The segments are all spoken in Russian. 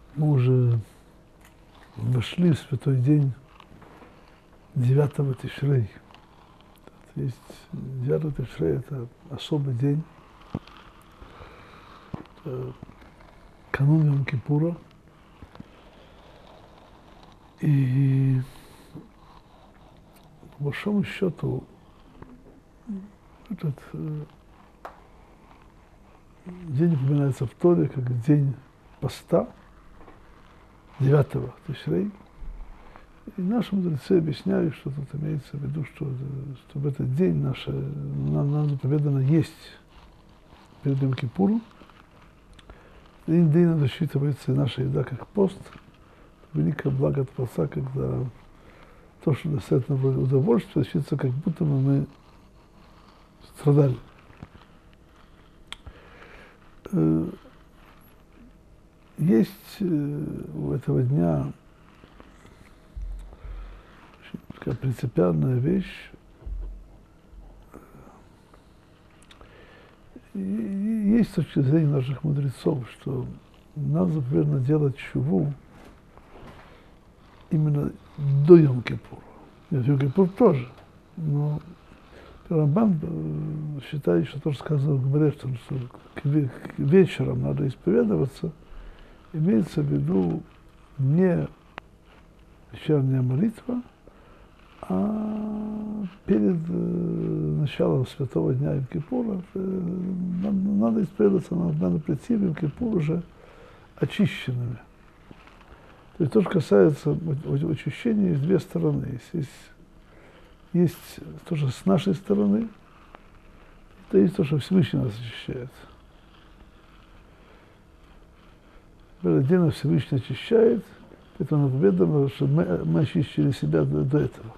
Мы уже вошли в святой день 9-го Тишрей. То есть 9-й Тишрей – это особый день, канун Йом-Кипура. И по большому счету этот день упоминается в Торе как день поста 9-го Тишрей. И наши мудрецы объясняют, что тут имеется в виду, что в этот день нам заповедано есть перед Йом-Кипуром. День засчитывается и наша еда как пост. Великое благо Творца, когда то, что достаточно удовольствия, считается, как будто мы страдали. Есть у этого дня такая принципиальная вещь. Есть с точки зрения наших мудрецов, что нам заповедано делать чуву именно до Йом-Кипура. Нет, Йом-Кипур тоже. Но Рамбан считает, что то, что сказано в Гмаре, что к вечерам надо исповедоваться, имеется в виду не вечерняя молитва, а перед началом святого дня Йом-Кипура надо исповедоваться, надо прийти в Йом-Кипур уже очищенными. То есть то, что касается очищения, есть две стороны. Есть то, что с нашей стороны, это есть то, что Всевышний нас очищает. Отдельно Всевышний очищает, поэтому наповедано, что мы очистили себя до этого.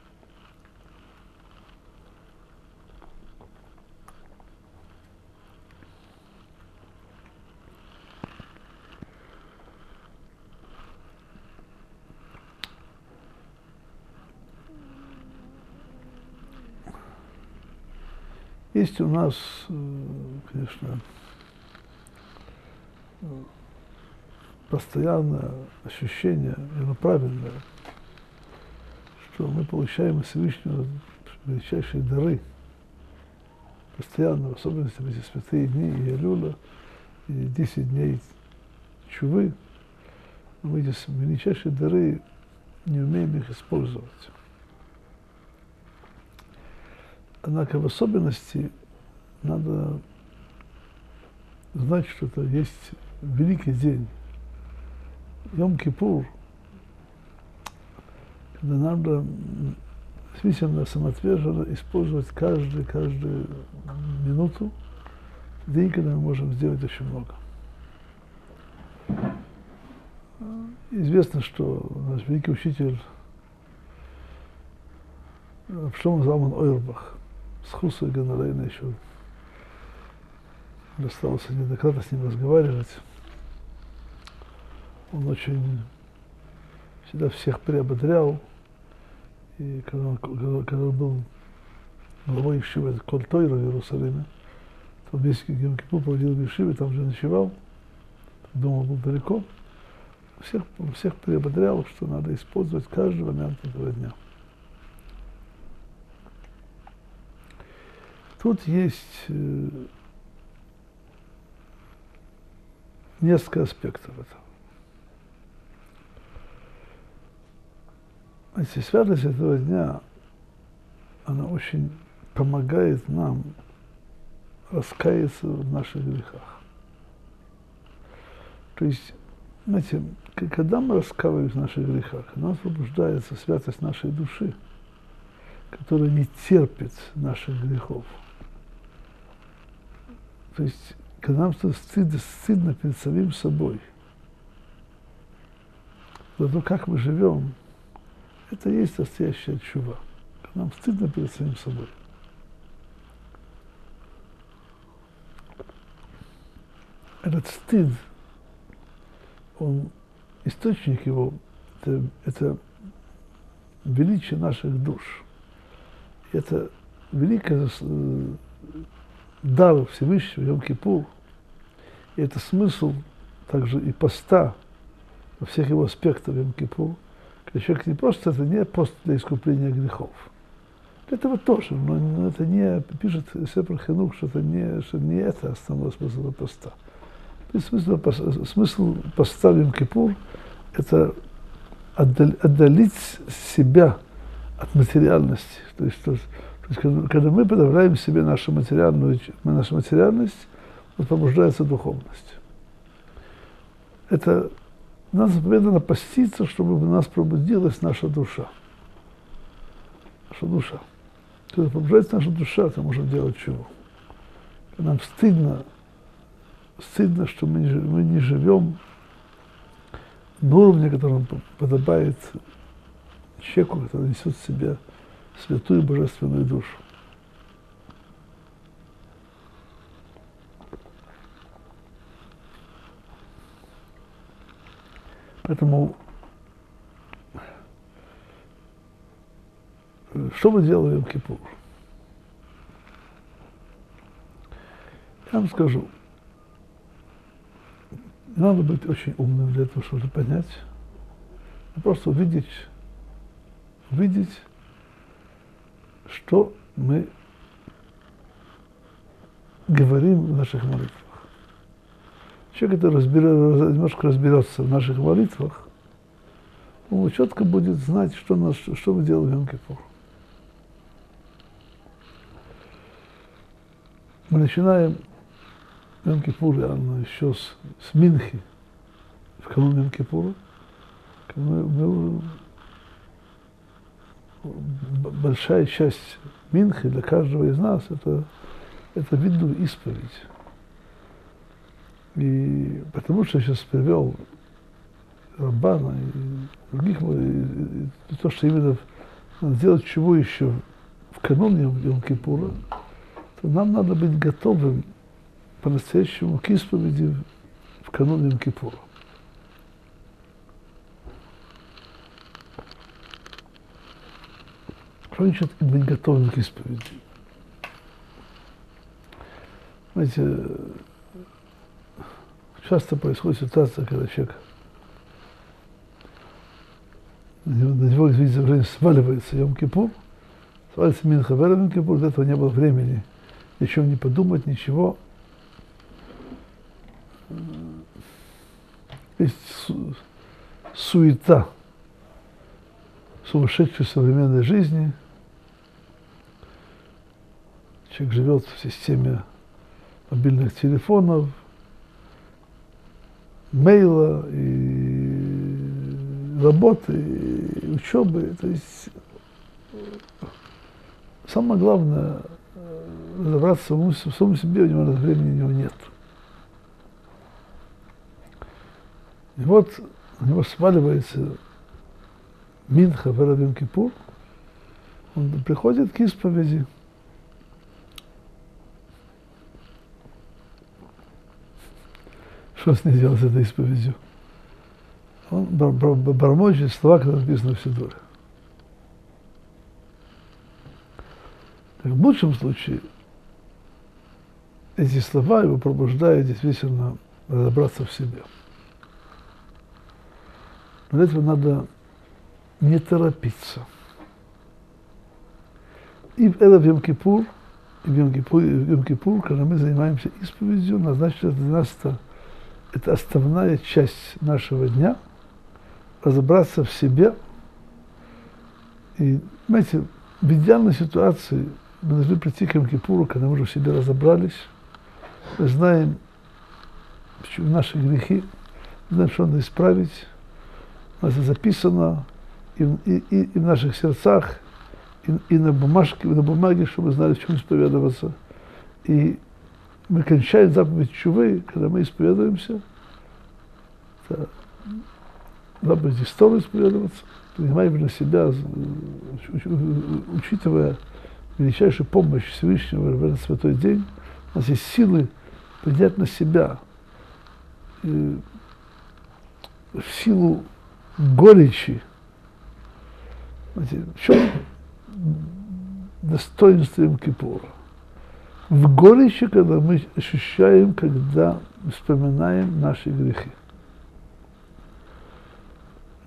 Есть у нас, конечно, постоянное ощущение, и оно правильное, что мы получаем от Всевышнего величайшие дары, постоянно, в особенности в эти святые дни и Элюля, и 10 дней чувы, мы эти величайшие дары не умеем их использовать. Однако в особенности надо знать, что это есть великий день. Йом-Кипур, когда надо действительно самоотверженно использовать каждую минуту, день, когда мы можем сделать очень много. Известно, что наш великий учитель Шломо Залман Ойербах с Хусой Ганарейна еще досталось неоднократно с ним разговаривать. Он очень всегда всех приободрял. И когда он был главой Ешивы Коль Тойра в Иерусалиме, то весь Йом-Кипур проводил в Ешиве, там же ночевал, дома был далеко. Всех приободрял, что надо использовать каждый момент этого дня. Тут есть несколько аспектов этого. Эта святость этого дня, она очень помогает нам раскаяться в наших грехах. То есть, знаете, когда мы раскаиваемся в наших грехах, у нас пробуждается святость нашей души, которая не терпит наших грехов. То есть, когда нам стыдно перед самим собой, за то, как мы живем, это и есть настоящая тшува. Когда нам стыдно перед самим собой. Этот стыд, источник его, это величие наших душ. Это великое дар Всевышнего Йом-Кипур. И это смысл также и поста во всех его аспектах Йом-Кипур, когда человек не просто, это не пост для искупления грехов. Для этого тоже, но это не, пишет Сефер Хинух, что не это основной смысл поста. Смысл поста в Йом-Кипур – это отдалить себя от материальности. То есть, когда мы подавляем себе нашу материальность, вот пробуждается духовность. Это нам заповедано поститься, чтобы у нас пробудилась наша душа. Наша душа. Когда пробуждается наша душа, то можем делать чего. Нам стыдно, что мы не живем на уровне, которым подобает человеку, который несет в себе святую божественную душу. Поэтому, что мы делаем в Йом-Кипур? Я вам скажу, не надо быть очень умным для этого, чтобы понять, а просто увидеть, что мы говорим в наших молитвах. Человек, который немножко разберется в наших молитвах, он четко будет знать, что мы делаем в Йом-Кипур. Мы начинаем Йом-Кипур, еще с Минхи, в канун Йом-Кипура. Большая часть Минхи для каждого из нас это видную исповедь. И потому что я сейчас привел Рамбана и других, и то, что именно надо делать чего еще в канун Йом-Кипура, то нам надо быть готовым по-настоящему к исповеди в канун Йом-Кипура. Что значит быть готовым к исповеди? Знаете, часто происходит ситуация, когда человек, на него, видите, уже сваливается Йом-Кипур, сваливается Минха в Йом-Кипур, для этого не было времени ни о чем не подумать, ничего. Есть суета сумасшедшей современной жизни. Человек живет в системе мобильных телефонов, мейла и работы, и учебы. То есть самое главное разобраться в самом себе, у него времени у него нет. И вот у него сваливается Минха в Йом-Кипур, он приходит к исповеди. Что с ней делать с этой исповедью? Он бормочет слова, которые написаны в Сидуре. В лучшем случае эти слова его пробуждают действительно разобраться в себе. Но для этого надо не торопиться. И в Йом-Кипур, когда мы занимаемся исповедью, назначено для нас это основная часть нашего дня, разобраться в себе. И, понимаете, в идеальной ситуации мы должны прийти к Йом-Кипуру, когда мы уже в себе разобрались, мы знаем наши грехи, знаем, что надо исправить, у нас это записано и в наших сердцах, и на бумаге, чтобы мы знали, в чем исповедоваться. И мы кончаем заповедь Тшувы, когда мы исповедуемся, заповедь истории исповедоваться, принимаем на себя, учитывая величайшую помощь Всевышнего в этот святой день, у нас есть силы принять на себя в силу горечи. Знаете, в чем достоинство Йом-Кипура? В горечи, когда мы ощущаем, когда вспоминаем наши грехи.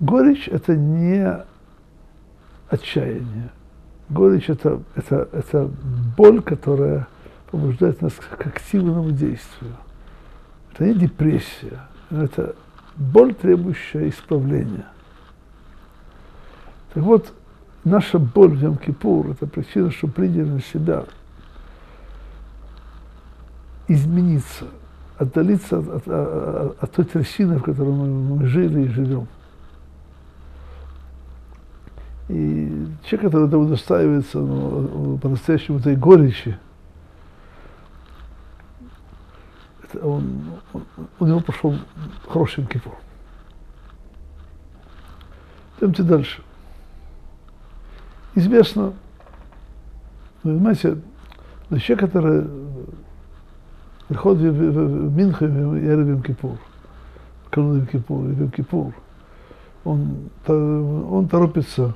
Горечь – это не отчаяние. Горечь – это боль, которая побуждает нас к активному действию. Это не депрессия, это боль, требующая исправления. Так вот, наша боль в Йом-Кипур – это причина, что приняли на себя измениться, отдалиться от той трясины, в которой мы жили и живем. И человек, который удостаивается по-настоящему этой горечи, у него пошел хороший Йом-Кипур. Идемте дальше. Известно, вы понимаете, человек, который приходит в Минху и Йом-Кипур, канун Йом-Кипур, он торопится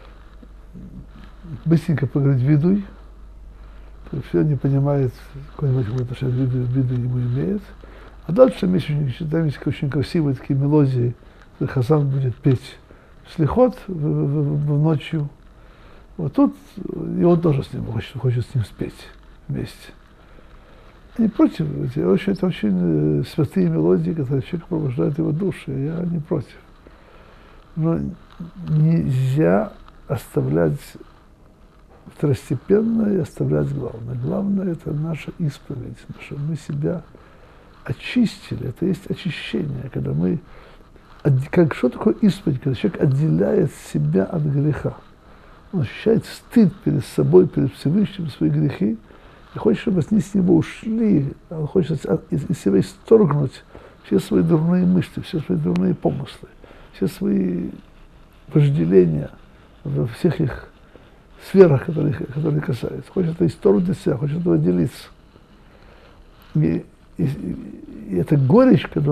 быстренько поговорить видуй, все не понимает, какое отношение видуй ему имеет. А дальше там есть очень красивые такие мелодии, где Хазан будет петь слихот в ночью. Вот тут и он тоже с ним хочет с ним спеть вместе. Не против, это очень святые мелодии, которые человек пробуждает его душу, я не против. Но нельзя оставлять второстепенное и оставлять главное. Главное – это наша исповедь, что мы себя очистили. Это есть очищение, когда мы… Что такое исповедь? Когда человек отделяет себя от греха. Он ощущает стыд перед собой, перед Всевышним, свои грехи, и хочет, чтобы они с него ушли, он хочет из себя исторгнуть все свои дурные мысли, все свои дурные помыслы, все свои вожделения во всех их сферах, которые касаются. Хочет это исторгнуть из себя, хочет этого отделиться. И эта горечь, когда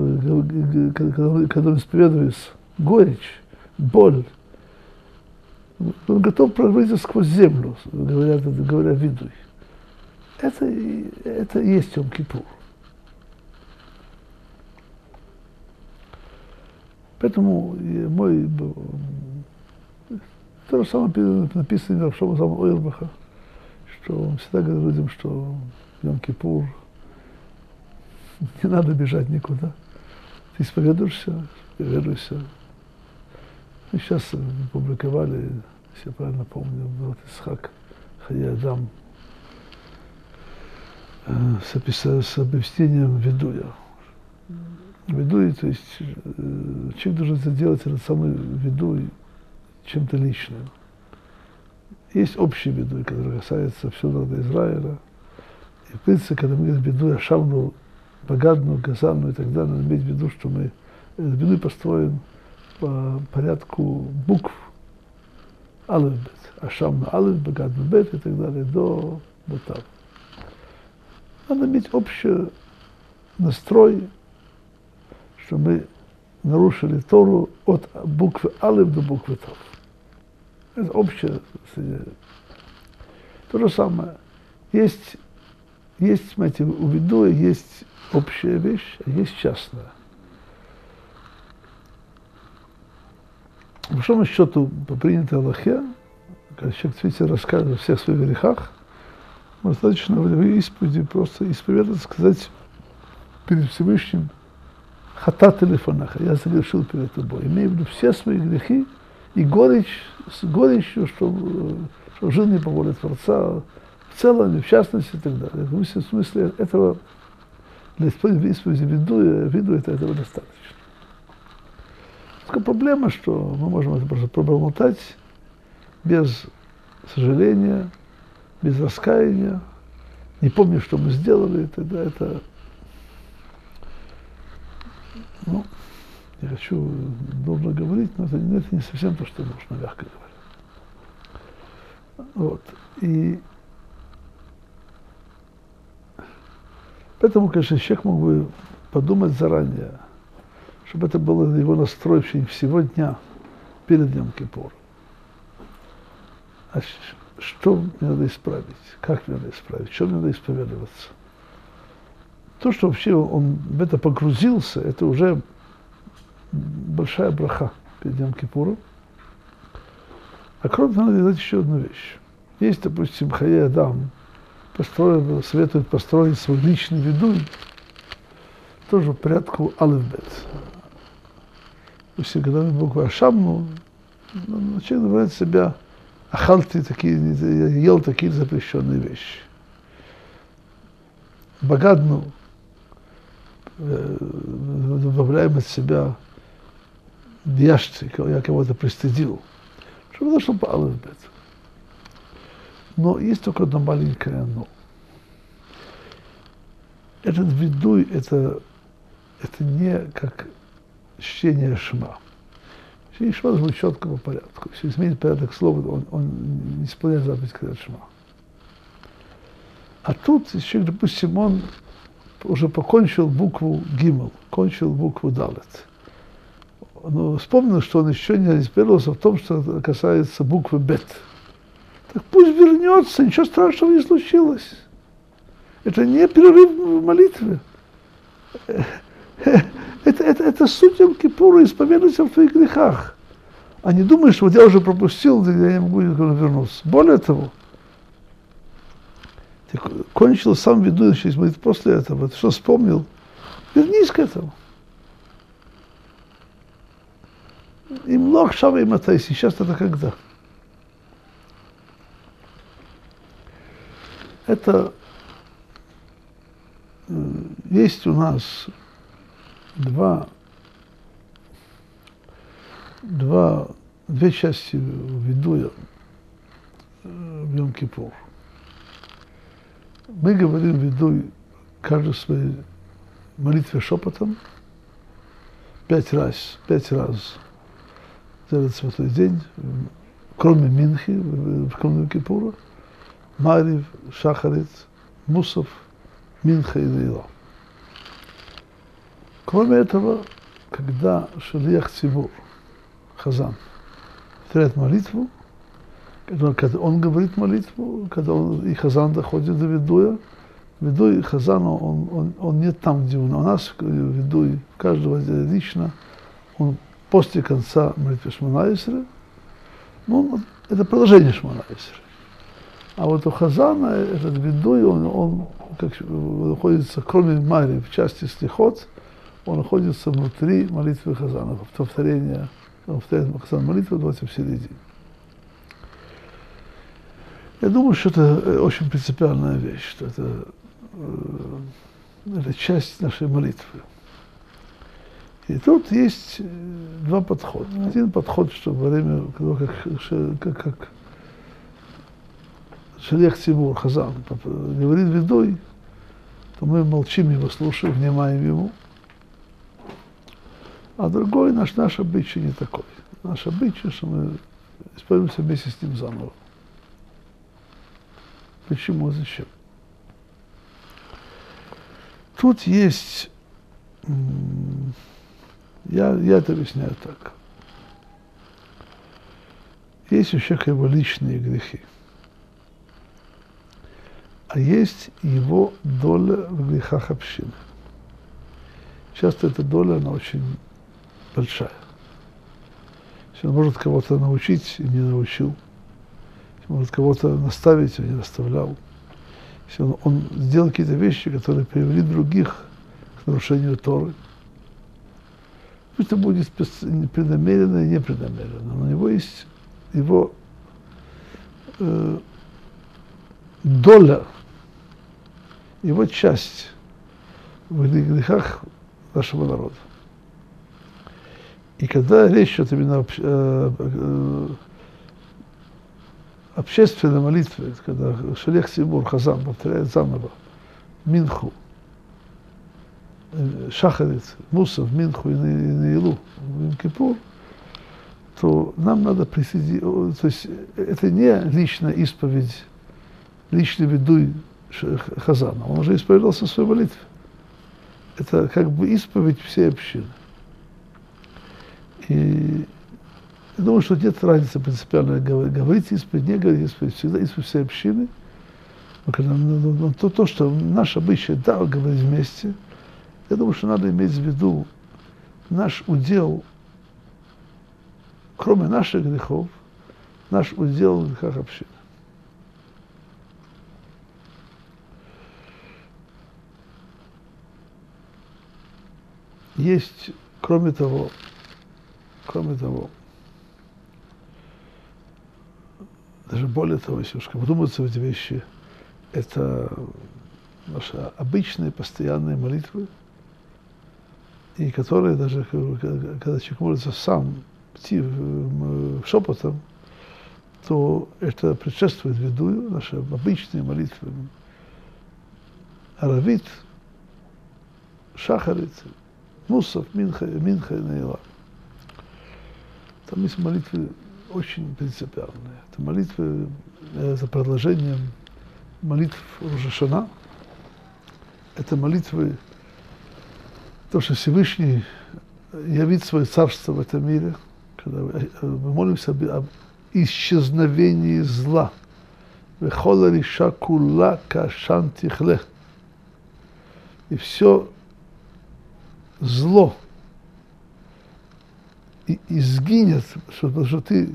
он исповедуется, горечь, боль, он готов прорваться сквозь землю, говоря видуй. Это и есть Йом-Кипур. Поэтому то же самое написано в Шломо Залман Ойербаха, что он всегда говорит людям, что Йом-Кипур не надо бежать никуда. Ты исповедуешься, исповедуйся. И сейчас публиковали, если я правильно помню, вот Ицхак Хая Адам с объяснением ведуя. Ведуй, то есть человек должен сделать этот самый ведуй чем-то личным. Есть общий ведуй, который касается всего народа Израиля. И в принципе, когда мы говорим ведуй Ашамну, Багадну, Газану и так далее, надо иметь в виду, что мы этот ведуй построен по порядку букв Алеф-Бет. Ашамну Алеф, Багадну Бет и так далее, до Тав. Надо иметь общий настрой, что мы нарушили Тору от буквы Алеф до буквы Тав. Это общее. То же самое. Есть, знаете, у ведуя есть общая вещь, а есть частная. По большому счету, по принятой Аллахе, когда человек рассказывает о всех своих грехах, достаточно в исповеди просто исповедовать, сказать перед Всевышним «Хатат лефанаха», я согрешил перед тобой, имея в виду все свои грехи и горечь, с горечью, что жил не по воле Творца, в целом, и в частности и так далее. В смысле этого для исповеди виду этого достаточно. Только проблема, что мы можем это просто пробормотать без сожаления, без раскаяния, не помню, что мы сделали, тогда это, я хочу долго говорить, но это не совсем то, что нужно, мягко говоря. Вот. И поэтому, конечно, человек мог бы подумать заранее, чтобы это было его настрой в течение всего дня перед Йом-Кипуром. А что мне надо исправить? Как мне надо исправить? В чем надо исповедоваться? То, что вообще он в это погрузился, это уже большая браха. перед Йом-Кипуром. А кроме того, надо делать еще одну вещь. Есть, допустим, Хае Адам советует построить свой личный ведуй, тоже в порядку алеф-бет. Допустим, когда мы букву Ашамну, человек называет себя ахалти, ел такие запрещенные вещи. Багадну, добавляем от себя бьяшцы, я кого-то пристыдил, чтобы дошло по алеф-бет. Но есть только одно маленькое но. Этот ведуй, это не как чтение Шма. Чтение Шма должно быть четко по порядку. Если изменить порядок слова, он не исполняет заповедь сказать Шма. А тут человек, допустим, он уже покончил букву Гимел, кончил букву Далет. Но вспомнил, что он еще не разбирался в том, что касается буквы Бет. Так пусть вернется, ничего страшного не случилось. Это не перерыв в молитве. Это суть Йом-Кипура, исповедуйся в твоих грехах. А не думаешь, что вот я уже пропустил, я не могу вернуться. Более того, ты кончил сам ведуй, через молитву после этого, ты что вспомнил? Вернись к этому. Им лох шава и матай, сейчас это когда? Это есть у нас две части ведуя в Йом-Кипур. Мы говорим ведуй каждый в своей молитве шепотом 5 раз за этот святой день, кроме Минхи, в Йом-Кипура, Марив, Шахарит, Мусав, Минха и Нейла. Кроме этого, когда Шалиах Цибур, Хазан, повторяет молитву, когда он говорит молитву, когда и Хазан доходит до ведуя, ведуй Хазана, он не там, где он. У нас ведуй каждого лично, он после конца молитвы Шмона-Эсре, это продолжение Шмона-Эсре. А вот у Хазана этот ведуй, он как находится, кроме Мари, в части слихот, он находится внутри молитвы Хазана, повторяет Хазан молитву, давайте в середине. Я думаю, что это очень принципиальная вещь, что это часть нашей молитвы. И тут есть два подхода. Один подход, что во время, как Шалиах Цибур, Хазан, говорит ведуй, то мы молчим его, слушаем, внимаем ему. А другой, наш обычай не такой. Наш обычай, что мы исповедуемся вместе с ним заново. Почему, зачем? Тут есть, я это объясняю так. Есть у человека его личные грехи. А есть его доля в грехах общины. Часто эта доля, она очень большая. Если он может кого-то научить и не научил, если он может кого-то наставить и не наставлял, если он сделал какие-то вещи, которые привели других к нарушению Торы, пусть это будет преднамеренно и непреднамеренно, но у него есть его доля, его часть в грехах нашего народа. И когда речь идет именно о общественной молитве, когда Шалиах Цибур, Хазан повторяет заново Минху, Шахарит, Мусав, Минху и Неилу в Йом-Кипур, то нам надо присоединить, то есть это не личная исповедь, личный ведуй Хазана, он уже исповедовался в своей молитве. Это как бы исповедь всей общины. И я думаю, что нет разницы принципиально говорить исповедь, не говорить исповедь, всегда исповедь всей общины. Но то, что наш обычай, да, говорить вместе, я думаю, что надо иметь в виду наш удел кроме наших грехов, наш удел в грехах общины. Есть, кроме того, даже более того, если уж вдуматься в эти вещи, это наши обычные, постоянные молитвы, и которые даже, когда человек молится сам, шепотом, то это предшествует ведую, наши обычные молитвы. Аравит, Шахарит, Мусав, Минха и Нейла. Там есть молитвы очень принципиальные. Это молитвы за продолжением молитв Рош ха-Шана. Это молитвы, то, что Всевышний явит свое царство в этом мире, когда мы молимся об исчезновении зла. Вехола риша кула кашан тихле. И все зло изгинет, потому что ты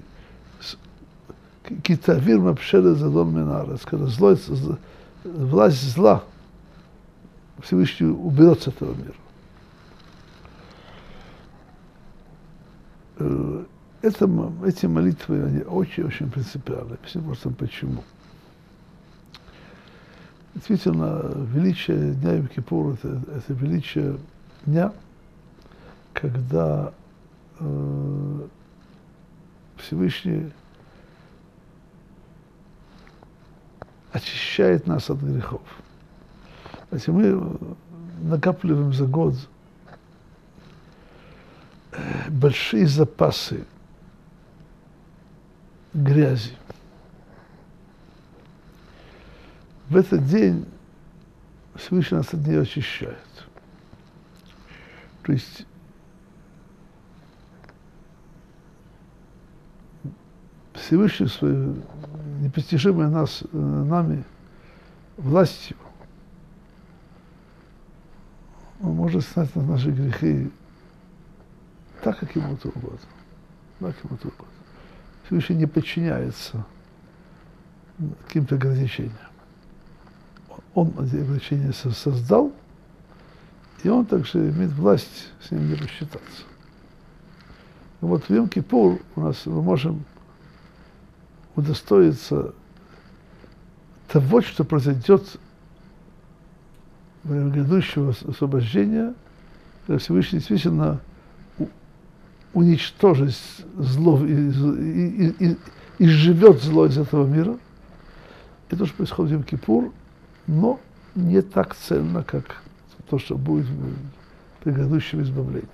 китавир мапшеля задон минарес, когда зло, власть зла Всевышний уберет с этого мира. Эти молитвы, они очень-очень принципиальны. Объясню просто почему. Действительно, величие Дня Йом-Кипур – это величие дня, когда Всевышний очищает нас от грехов. Знаете, мы накапливаем за год большие запасы грязи. В этот день Всевышний нас от нее очищает. То есть Всевышний своей непостижимой нами властью он может снять наши грехи так, как ему то угодно. Так, как ему то угодно. Всевышний не подчиняется каким-то ограничениям. Он эти ограничения создал, и он также имеет власть с ним не рассчитаться. И вот в Йом-Кипур у нас мы можем удостоиться того, что произойдет во время грядущего освобождения, когда Всевышний действительно уничтожит зло и изживет зло из этого мира. И то, что происходит в Йом-Кипур, но не так ценно, как то, что будет при грядущем избавлении.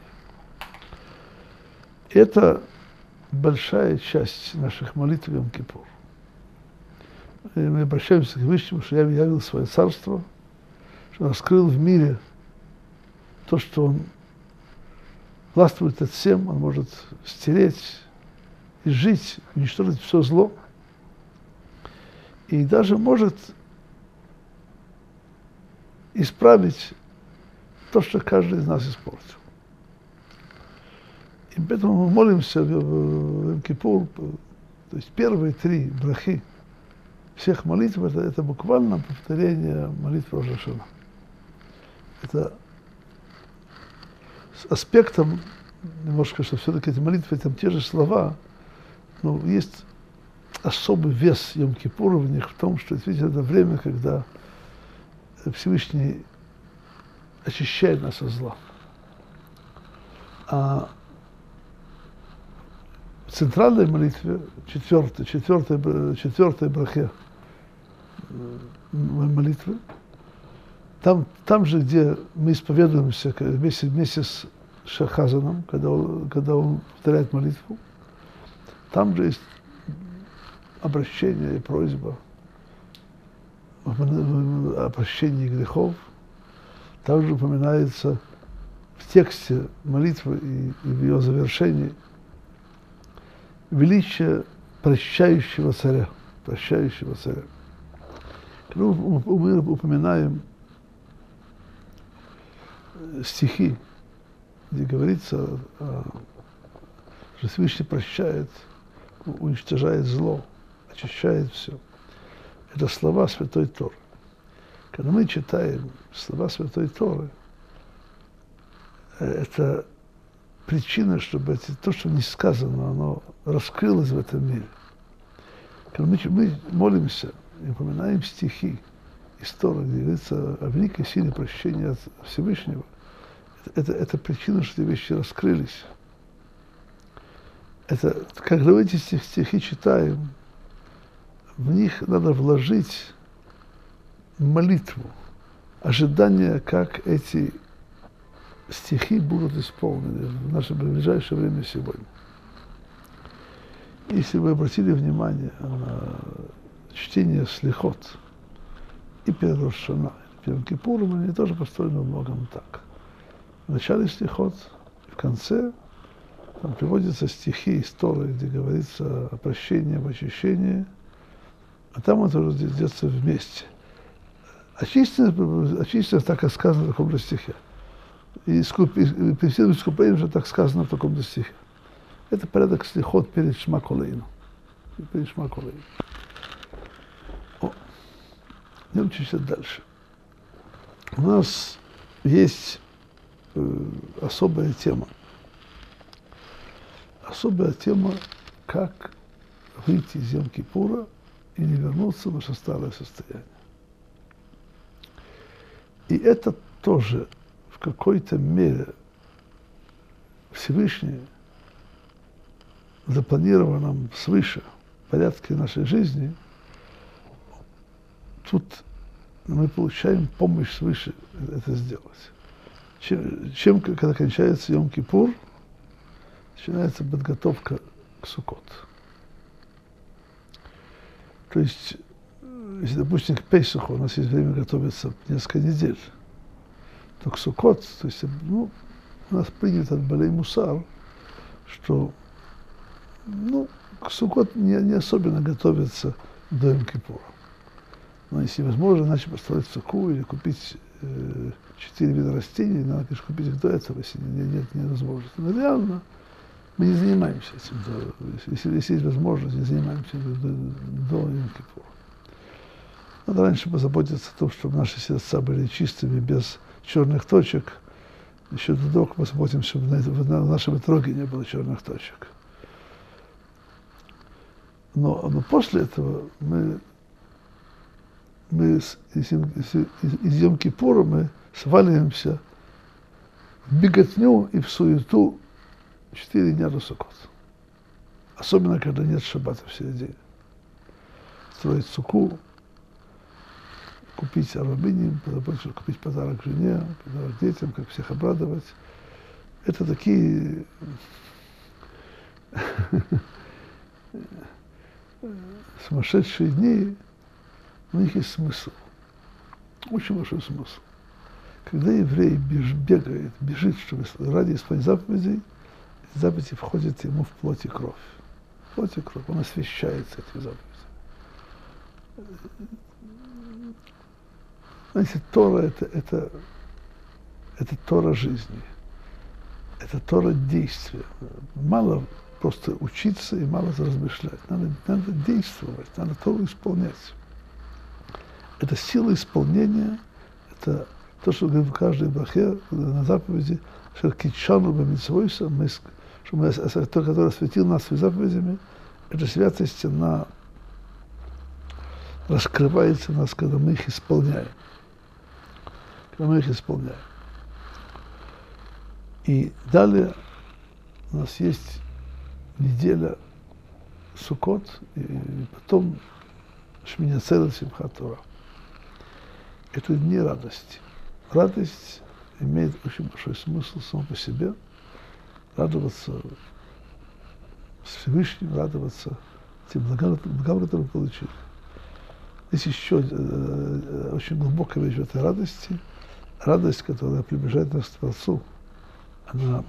Это большая часть наших молитв в Йом-Кипур. И мы обращаемся к Всевышнему, что я явил свое царство, что раскрыл в мире то, что он властвует над всем, он может стереть и жить, уничтожить все зло, и даже может исправить то, что каждый из нас испортил. И поэтому мы молимся в Йом-Кипур, то есть первые 3 брахи всех молитв, это буквально повторение молитвы Рош ха-Шана. Это с аспектом, немножко, что все-таки эти молитвы, там те же слова, но есть особый вес Йом-Кипура в них в том, что действительно это время, когда Всевышний очищает нас от зла. А в центральной молитве, четвертой брахе молитвы, там же, где мы исповедуемся вместе с Шахазаном, когда он повторяет молитву, там же есть обращение и просьба о прощении грехов. Также упоминается в тексте молитвы и в ее завершении величие прощающего царя. Прощающего царя. Когда мы упоминаем стихи, где говорится, что Всевышний прощает, уничтожает зло, очищает все. Это слова Святой Торы. Когда мы читаем слова Святой Торы, это причина, чтобы то, что не сказано, оно раскрылось в этом мире. Когда мы молимся и упоминаем стихи из Торы, где говорится о великой силе прощения от Всевышнего, это причина, что эти вещи раскрылись. Это, когда мы эти стихи читаем, в них надо вложить молитву, ожидание, как эти стихи будут исполнены в наше ближайшее время сегодня. Если вы обратили внимание на чтение слихот и перед Рош ха-Шана, и перед Кипуром, они тоже построены во многом так. В начале слихот, в конце, там приводятся стихи из Торы, где говорится о прощении, об очищении, а там это уже делается вместе. Очистность так, как сказано в таком-то стихе. И при всем искуплении уже так сказано в таком-то стихе. Это порядок слихот перед Шма Колейну. Перед Шма Колейну. Идем чуть-чуть дальше. У нас есть особая тема. Особая тема, как выйти из Йом-Кипура и не вернуться в наше старое состояние. И это тоже в какой-то мере Всевышний запланировал нам свыше в порядке нашей жизни. Тут мы получаем помощь свыше это сделать. Чем когда кончается Йом-Кипур, начинается подготовка к Суккот. То есть, если, допустим, к Пейсаху у нас есть время готовиться несколько недель, то к Суккот, то есть, у нас принято от Балей Мусар, что, к Суккот не особенно готовиться до Йом-Кипура. Но если возможно, иначе построить суку или купить 4 вида растений, надо, конечно, купить их до этого, если нет невозможности. Но реально мы не занимаемся этим. Если есть возможность, не занимаемся до Йом-Кипура. Надо раньше позаботиться о том, чтобы наши сердца были чистыми, без черных точек. Еще до того, как мы заботимся, чтобы в нашем итроге не было черных точек. Но после этого мы из Йом-Кипура мы сваливаемся в беготню и в суету 4 дня до Суккот. Особенно, когда нет шаббата в середине. Строить суку, купить арбаминим, купить подарок жене, подарок детям, как всех обрадовать. Это такие сумасшедшие дни, у них есть смысл. Очень большой смысл. Когда еврей бежит, чтобы ради исполнить заповедей, эти заповеди входят ему в плоть и кровь. Плоть и кровь. Он освящается этими заповедями. Знаете, Тора это Тора жизни. Это Тора действия. Мало просто учиться и мало размышлять. Надо действовать, надо Тору исполнять. Это сила исполнения, это то, что говорит в каждой брахе, на заповеди, что китчану бамитсвойса, что мы, тот, который осветил нас своими заповедями, эта святость, она раскрывается у нас, когда мы их исполняем. И далее у нас есть неделя Суккот, и потом Шмини Ацерет Симхат Тора. Это дни радости. Радость имеет очень большой смысл сам по себе. Радоваться Всевышним, радоваться тем благам, которые мы получили. Есть еще очень глубокая вещь в этой радости. Радость, которая приближает нас к Творцу, она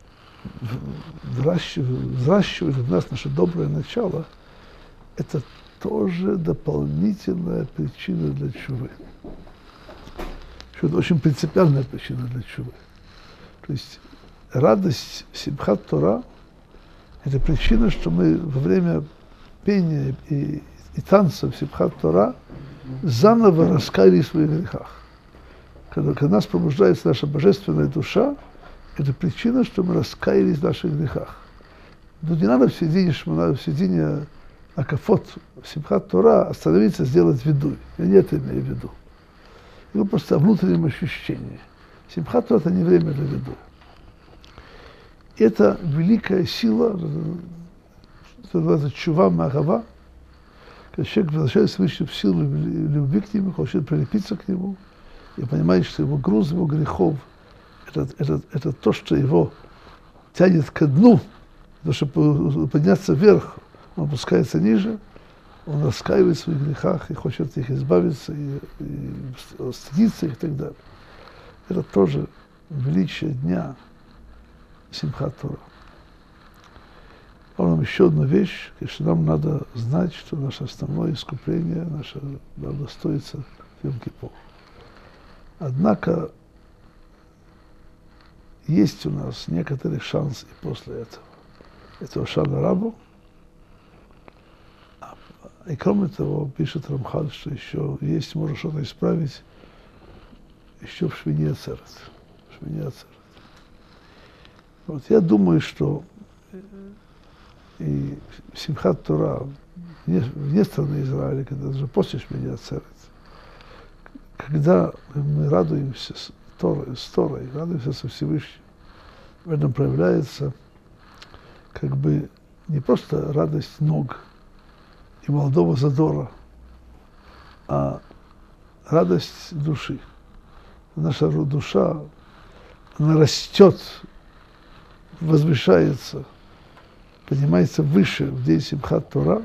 взращивает в нас наше доброе начало. Это тоже дополнительная причина для тшувы. Это очень принципиальная причина для тшувы. То есть радость Симхат Тора Это причина, что мы во время пения и танца в Симхат Тора заново раскаялись в своих грехах. Когда нас пробуждается наша божественная душа, это причина, что мы раскаялись в наших грехах. Но не надо в середине Акафот, Симхат Тора остановиться, сделать виду. Я не это имею в виду. Это просто о внутреннем ощущении. Симхат Тора – это не время для виду. Это великая сила, это называется чува маагава, когда человек возвращается в силу любви к нему, хочет прилепиться к нему, и понимает, что его груз, его грехов, это то, что его тянет ко дну, то, чтобы подняться вверх, он опускается ниже, он раскаивает в своих грехах и хочет от них избавиться, и стыдиться их и так далее. Это тоже величие дня Симхат Тора. А нам еще одна вещь, что нам надо знать, что наше основное искупление, наше достоится в Йом-Кипур. Однако есть у нас некоторый шанс и после этого. Это Шана Рабу. И кроме того, пишет Рамхаль, что еще есть, можно что-то исправить еще в Шмини Ацерет. Вот я думаю, что и Симхат Тора вне страны Израиля, когда даже после Шмини Ацерет, когда мы радуемся с Торой, радуемся со Всевышним, в этом проявляется как бы не просто радость ног и молодого задора, а радость души. Наша душа, она растет, возвышается, поднимается выше в день Симхат Тора,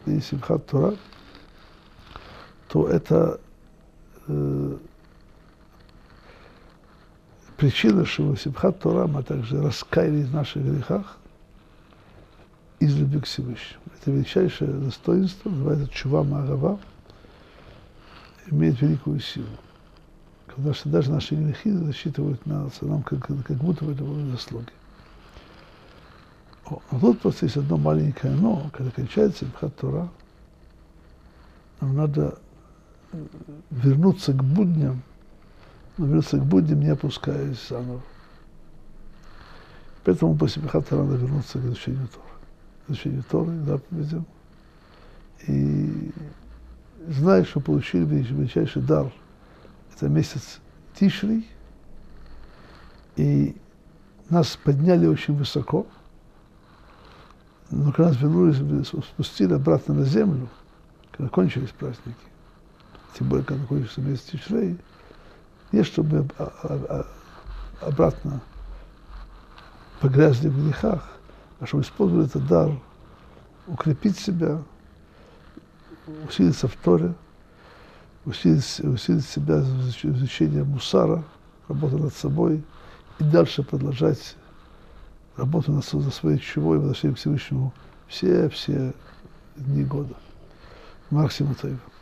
то это причина, что в Симхат Тора мы также раскаялись в наших грехах из любви к Всевышнему. Это величайшее достоинство, называется чува маагава, имеет великую силу. Когда даже наши грехи засчитывают нам как будто бы это были заслуги. Но тут просто есть одно маленькое но, когда кончается Симхат Тора, нам надо вернуться к будням, не опускаясь заново. Поэтому после Симхат Тора надо вернуться к изучению Торы, заповедям. И зная, что получили величайший дар, это месяц Тишри, и нас подняли очень высоко, но когда нас вернулись, спустили обратно на землю, когда кончились праздники, тем более, когда кончился месяц Тишрей, не чтобы обратно погрязли в грехах, а чтобы использовали этот дар, укрепить себя, усилиться в Торе, усилить себя в изучении мусара, работу над собой и дальше продолжать работу над своей чувой, возвращением к Всевышнему все дни года. Максимум Таева.